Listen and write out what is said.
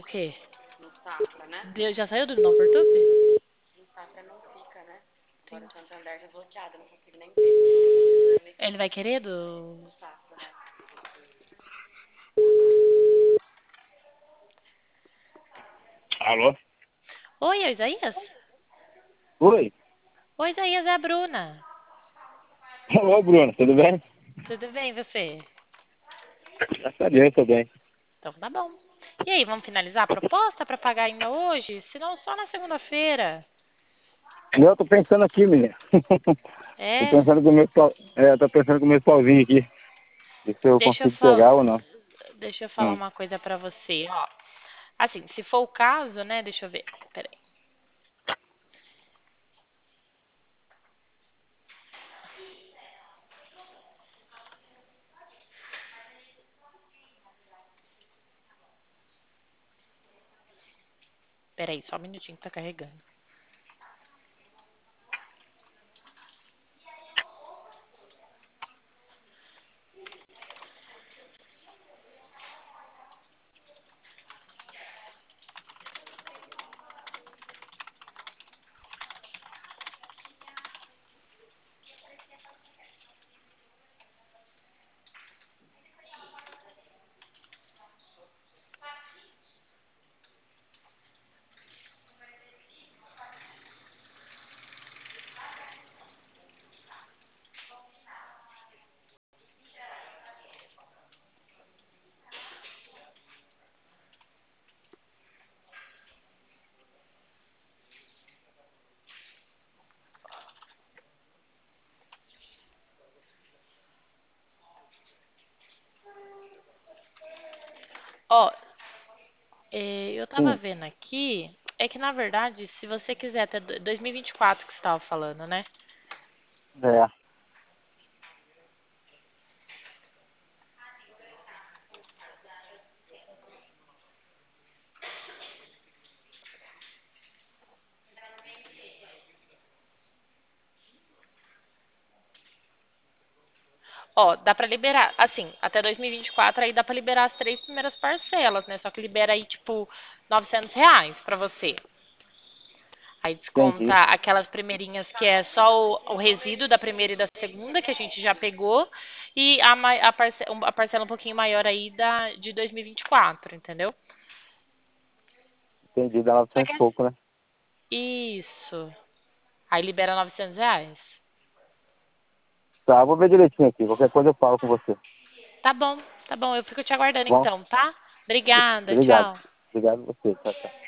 quê? No Safra, né? Já saiu do Novo YouTube? No Safra não fica, né? Agora o Entendi. Santander tá bloqueado, não consigo nem ver. Ele vai querer do. No Safra, né? Alô? Oi, é o Isaías? Oi. Oi, Isaías, é a Bruna. Ô, Bruno, tudo bem? Tudo bem, você? Graças a Deus, tô bem. Então tá bom. E aí, vamos finalizar a proposta para pagar ainda hoje? Se não, só na segunda-feira. Eu tô pensando aqui, menina. Tô É? pensando com o meu pau, tô pensando com o meu pauzinho aqui. Ver se eu Deixa eu, consigo pegar ou não. deixa eu falar Hum. uma coisa pra você, ó. Assim, se for o caso, né? Deixa eu ver. Peraí. Peraí, só um minutinho que tá carregando. Ó, eu tava Hum. vendo aqui, é que na verdade, se você quiser até 2024 que você tava falando, né? É. Ó, dá pra liberar, assim, até 2024 aí dá pra liberar as 3 primeiras parcelas, né? Só que libera aí, tipo, R$ 900 pra você. Aí desconta Entendi. aquelas primeirinhas que é só o resíduo da primeira e da segunda, que a gente já pegou, e a parcela um pouquinho maior aí de 2024, entendeu? Entendi, dá Só 900 que e pouco, né? isso. Aí libera R$ 900. Tá, vou ver direitinho aqui. Qualquer coisa eu falo com você. Tá bom. Eu fico te aguardando Bom, então, tá? Obrigada, obrigado. tchau. Obrigado a você. Tchau, tchau.